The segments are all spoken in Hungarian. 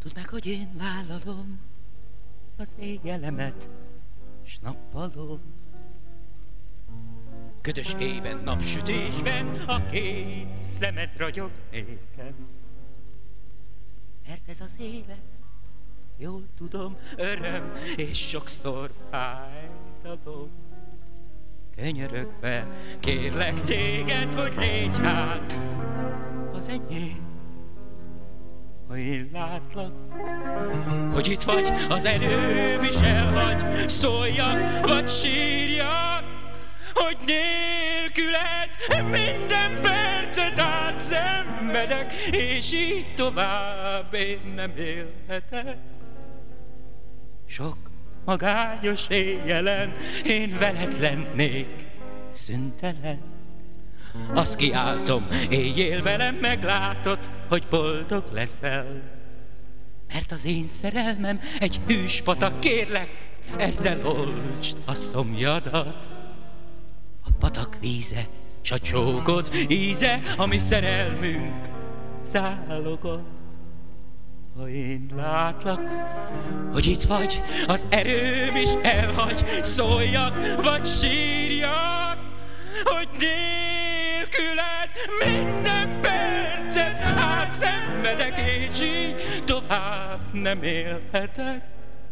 Tudd meg, hogy én vállalom az éjjelemet, s nappalom. Ködös éjben, napsütésben a két szemed ragyog nékem. Mert ez az élet, jól tudom, öröm, és sokszor fájdalom. Könyörögve kérlek téged, hogy légy hát az enyém. Ha én látlak, hogy itt vagy, az erőm is elhagy, szóljak, vagy sírjak, hogy nélküled minden percet átszenvedek, és így tovább én nem élhetek. Sok magányos éjjelen én veled lennék szüntelen. Azt kiáltom, éjjél velem meglátod, hogy boldog leszel. Mert az én szerelmem egy hűs patak, kérlek, ezzel oltsd a szomjadat. A patak víze, s a csókod íze, ami szerelmünk záloga. Ha én látlak, hogy itt vagy, az erőm is elhagy, szóljak, vagy sírjak, hogy nélküled minden percet átszenvedek, és így tovább nem élhetek.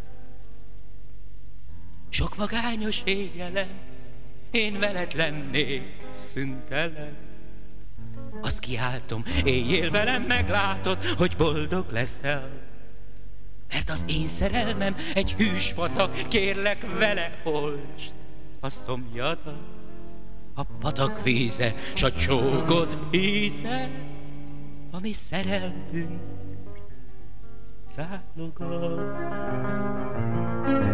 Sok magányos éjjelen én veled lennék szüntelen. Azt kiáltom, éjjél velem meglátod, hogy boldog leszel. Mert az én szerelmem egy hűs patak, kérlek, vele oltsd a szomjadat. A patak víze, s a csókod íze, ami szerelmünk záloga.